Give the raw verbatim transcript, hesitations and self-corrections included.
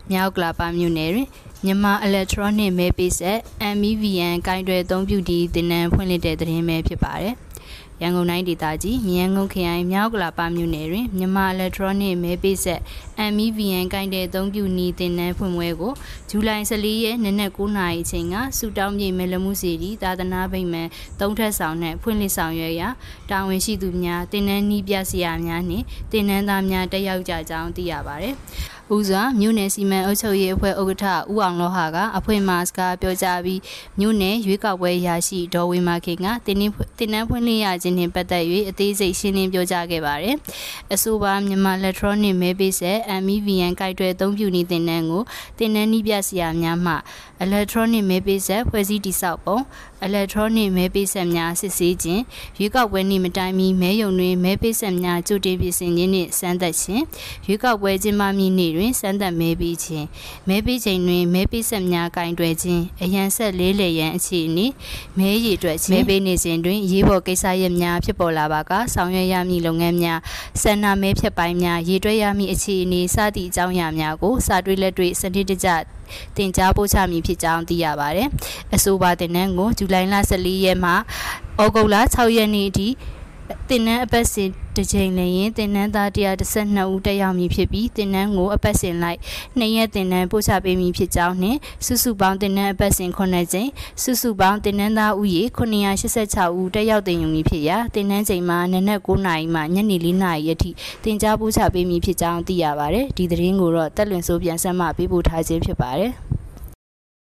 မြောက်ကလာပါမြို့နယ်တွင်မြန်မာ electronic မဲပေးဆက် M E V N ကိုင်တွယ်အသုံးပြုသည့်သင်တန်းဖွင့်လှစ်တဲ့သတင်းပဲဖြစ်ပါတယ်။ရန်ကုန်တိုင်းဒေသကြီးမြင်းငုံခရိုင်မြောက်ကလာပါမြို့နယ်တွင်မြန်မာ electronic မဲပေးဆက် M E V N ကိုင်တွယ်အသုံးပြုနည်းသင်တန်းဖွင့်ပွဲကိုဇူလိုင်၁၄ရက်နနက်၉နာရီအချိန်ကစူတောင်းမြေမဲလမှုစီတီသာသနာ့ဗိမာန်သုံးထပ်ဆောင်နှင့်ဖွင့်လှစ်ဆောင်ရွက်ရာတာဝန်ရှိသူများသင်တန်းနည်းပြဆရာများနှင့်သင်တန်းသားများတက်ရောက်ကြကြောင်းသိရပါတယ်။ဦးစွာမြို့နယ်စီမံအုပ်ချုပ်ရေးအဖွဲ့ဥက္ကဋ္ဌဦးအောင်လောဟာကအဖွင့်မှာစကားပြောကြားပြီးမြို့နယ်ရွေးကောက်ပွဲရရှိဒေါ်ဝေမာခင်ကတင်းနှင်းတင်းနှန်းဖွင့်လှစ်ရခြင်းနှင့်ပတ်သက်၍အသေးစိတ်ရှင်းလင်းပြောကြားခဲ့ပါတယ်။အဆိုပါမြန်မာ electronic မဲပေးဆက် M E V N ကိုက်တွယ်အသုံးပြုနည်းသင်တန်းကိုသင်တန်းနည်းပြဆရာများမှ electronic မဲပေးဆက်ဖွဲ့စည်းတည်ဆောက်ပုံ electronic မဲပေးဆက်များစစ်ဆေးခြင်းရွေးကောက်ပွဲနေ့မတိုင်မီမဲယုံတွင်မဲပေးဆက်များကြိုတင်ပြင်ဆင်ခြင်းနှင့်စမ်းသပ်ခြင်းရွေးကောက်ပွဲကျင်းပမည့်နေ့တွင်စမ်းသပ်မဲပေးခြင်းမဲပေးချိန်တွင်မဲပေးဆက်များကင်တွယ်ခြင်းအရန်ဆက်လေးလေရန်အခြေအနေမဲရည်အတွက်ခြင်းမဲပေးနေစဉ်တွင်ရေးပေါ်ကိစ္စရပ်များဖြစ်ပေါ်လာပါကဆောင်ရွက်ရမည့်လုပ်ငန်းများဆန္ဒမဲဖြတ်ပိုင်းများရေးတွဲရမည့်အခြေအနေစသည့်အကြောင်းအရာများကိုစာတွေ့လက်တွေ့စနစ်တကျတင်ကြားပို့ချမည်ဖြစ်ကြောင်းသိရပါတယ်။အဆိုပါတင်နန်းကိုဇူလိုင်လ၁၄ရက်မှဩဂုတ်လ၆ရက်နေ့အထိတင်နန်းအပတ်စဉ်တစ်ချိန်လျင်တင်နန်းသား၁၁၂ဦးတက်ရောက်မည်ဖြစ်ပြီးတင်နန်းကိုအပတ်စဉ်လိုက်နှစ်ရက်တင်နန်းပို့ချပေးမည်ဖြစ်ကြောင်းနှင့်စုစုပေါင်းတင်နန်းအပတ်စဉ်ခုနှစ်ကြိမ်စုစုပေါင်းတင်နန်းသားဦးရေခုနှစ်ရာ၈၆ဦးတက်ရောက်တင်ယူမည်ဖြစ်ရာတင်နန်းချိန်မှာနနက်၉နာရီမှညနေ၄နာရီအထိတင်ကြားပို့ချပေးမည်ဖြစ်ကြောင်းသိရပါတယ်။ဒီသတင်းကိုတော့တက်လွင်စိုးပြန်ဆက်မှပေးပို့ထားခြင်းဖြစ်ပါတယ်။